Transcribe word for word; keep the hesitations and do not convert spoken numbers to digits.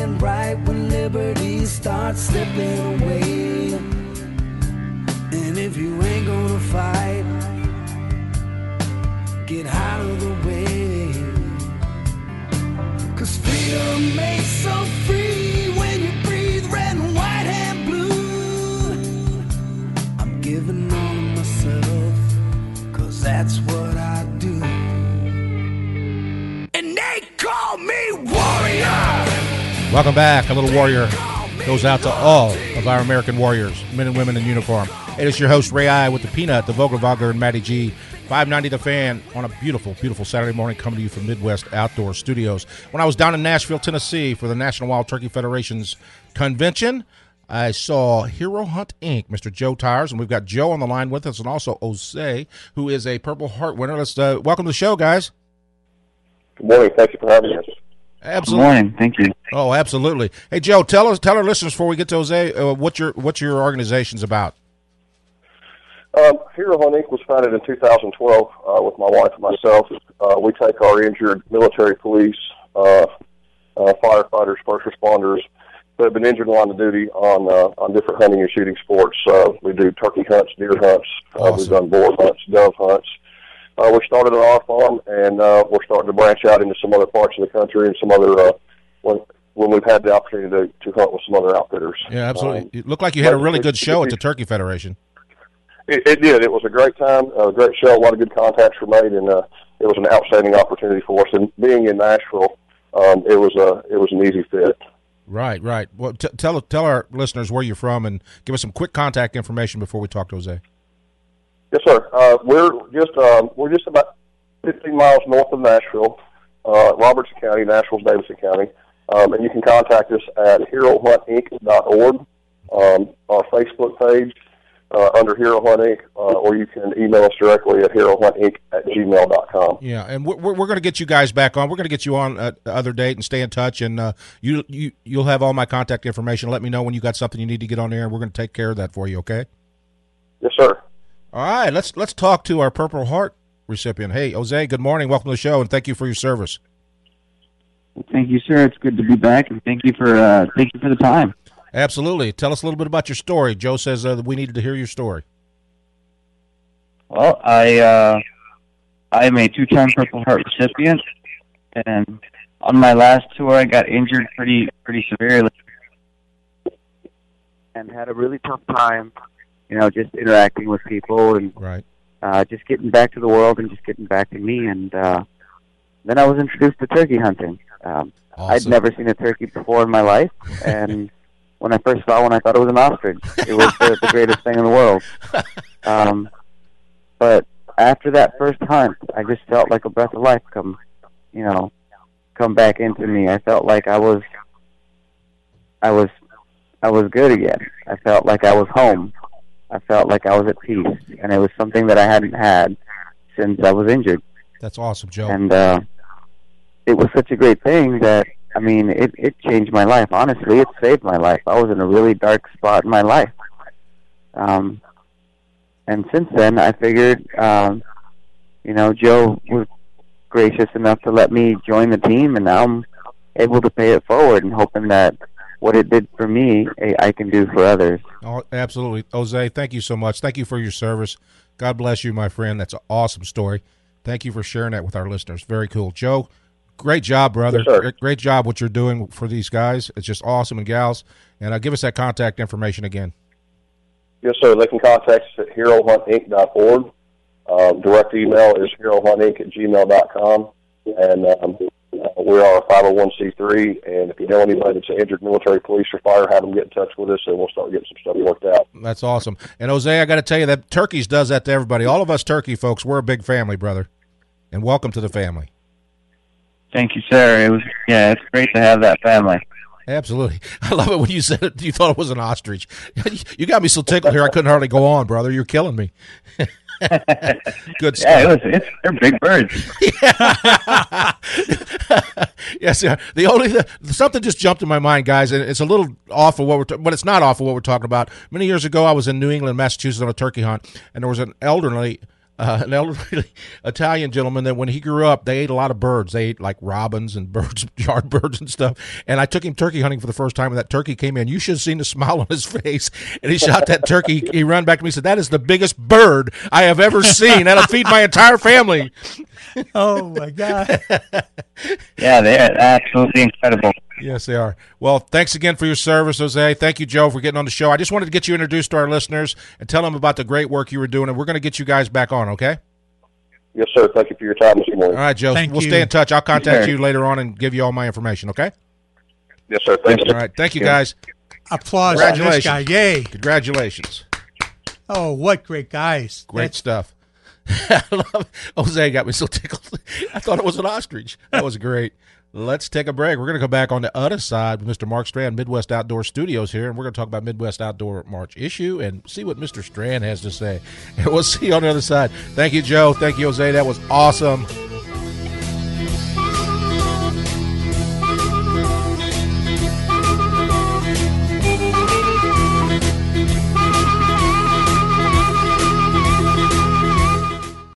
and right when liberty starts slipping away. And if you ain't gonna fight, get out of the way. Cause freedom makes so free when you breathe red and white and blue. I'm giving all of myself, cause that's what I do. And they call me warrior. Welcome back. A little warrior goes out to all of our American warriors, men and women in uniform. It is your host, Ray I, with the Peanut, the Vogelvogler, and Matty G. five ninety The Fan on a beautiful, beautiful Saturday morning coming to you from Midwest Outdoor Studios. When I was down in Nashville, Tennessee for the National Wild Turkey Federation's convention, I saw Hero Hunt Incorporated, Mister Joe Tires, and we've got Joe on the line with us, and also Jose, who is a Purple Heart winner. Let's uh, welcome to the show, guys. Good morning. Thank you for having us. Absolutely. Good morning. Thank you. Oh, absolutely. Hey, Joe, tell us, tell our listeners before we get to Jose, uh, what your what your organization's about. Um, Hero Hunt Incorporated was founded in two thousand twelve uh, with my wife and myself. Uh, we take our injured military police, uh, uh, firefighters, first responders that have been injured in line of duty on uh, on different hunting and shooting sports. Uh, we do turkey hunts, deer hunts. Uh, Awesome. We've done boar hunts, dove hunts. Uh, we started on our farm, and uh, we're starting to branch out into some other parts of the country and some other uh, when when we've had the opportunity to, to hunt with some other outfitters. Yeah, absolutely. Um, it looked like you had a really good show at the Turkey Federation. It, it did. It was a great time, a great show. A lot of good contacts were made, and uh, it was an outstanding opportunity for us. And being in Nashville, um, it was a it was an easy fit. Right, right. Well, t- tell tell our listeners where you're from and give us some quick contact information before we talk to Jose. Yes, sir. Uh, we're just um, we're just about fifteen miles north of Nashville, uh, Robertson County, Nashville's Davidson County, um, and you can contact us at hero hunt inc dot org, um, our Facebook page uh, under Hero Hunt Incorporated, uh, or you can email us directly at hero hunt inc at gmail dot com. Yeah, and we're we're, we're going to get you guys back on. We're going to get you on at the other date and stay in touch. And uh, you you you'll have all my contact information. Let me know when you got something you need to get on there, and we're going to take care of that for you. Okay? Yes, sir. All right. Let's let's talk to our Purple Heart recipient. Hey, Jose. Good morning. Welcome to the show, and thank you for your service. Thank you, sir. It's good to be back, and thank you for uh, thank you for the time. Absolutely. Tell us a little bit about your story. Joe says uh, we needed to hear your story. Well, I uh, I am a two-time Purple Heart recipient, and on my last tour, I got injured pretty pretty severely, and had a really tough time. You know, just interacting with people and Right. uh, just getting back to the world and just getting back to me. And uh, then I was introduced to turkey hunting. Um, I'd Awesome. never seen a turkey before in my life, and when I first saw one, I thought it was an ostrich. It was the, the greatest thing in the world. Um, but after that first hunt, I just felt like a breath of life come, you know, come back into me. I felt like I was, I was, I was good again. I felt like I was home. I felt like I was at peace, and it was something that I hadn't had since I was injured. That's awesome, Joe. And uh, it was such a great thing that, I mean, it, it changed my life. Honestly, it saved my life. I was in a really dark spot in my life. Um, and since then, I figured, um, you know, Joe was gracious enough to let me join the team, and now I'm able to pay it forward and hoping that what it did for me, I can do for others. Oh, absolutely. Jose, thank you so much. Thank you for your service. God bless you, my friend. That's an awesome story. Thank you for sharing that with our listeners. Very cool. Joe, great job, brother. Yes, sir. Great job what you're doing for these guys. It's just awesome, and gals. And uh, give us that contact information again. Yes, sir. They can contact us at hero hunt inc dot org. Um, direct email is hero hunt inc at gmail dot com. And um, we are a five oh one c three, and if you know anybody that's an injured military, police, or fire, have them get in touch with us, and we'll start getting some stuff worked out. That's awesome. And, Jose, I got to tell you that Turkeys does that to everybody. All of us turkey folks, we're a big family, brother. And welcome to the family. Thank you, sir. It was, yeah, it's great to have that family. Absolutely. I love it when you said it, you thought it was an ostrich. You got me so tickled here I couldn't hardly go on, brother. You're killing me. Good stuff. Yeah, it was, it's, they're big birds. Yes, yeah. The only th- something just jumped in my mind, guys, and it's a little off of what we're, ta- but it's not off of what we're talking about. Many years ago, I was in New England, Massachusetts, on a turkey hunt, and there was an elderly uh, an elderly Italian gentleman that when he grew up, they ate a lot of birds. They ate like robins and birds, yard birds and stuff. And I took him turkey hunting for the first time, and that turkey came in. You should have seen the smile on his face. And he shot that turkey. He ran back to me and said, "That is the biggest bird I have ever seen. That'll feed my entire family." Oh, my God. Yeah, they're absolutely incredible. Yes, they are. Well, thanks again for your service, Jose. Thank you, Joe, for getting on the show. I just wanted to get you introduced to our listeners and tell them about the great work you were doing, and we're going to get you guys back on, okay? Yes, sir. Thank you for your time this morning. All right, Joe. Thank we'll you. stay in touch. I'll contact Yes, you later on and give you all my information, okay? Yes, sir. Thank you. All right. Thank you, guys. Applause for this guy. Congratulations. Yay. Congratulations. Oh, what great guys. Great That's- stuff. I love Jose got me so tickled. I thought it was an ostrich. That was great. Let's take a break. We're going to go back on the other side with Mister Mark Strand, Midwest Outdoor Studios here, and we're going to talk about Midwest Outdoor March issue and see what Mister Strand has to say. And we'll see you on the other side. Thank you, Joe. Thank you, Jose. That was awesome.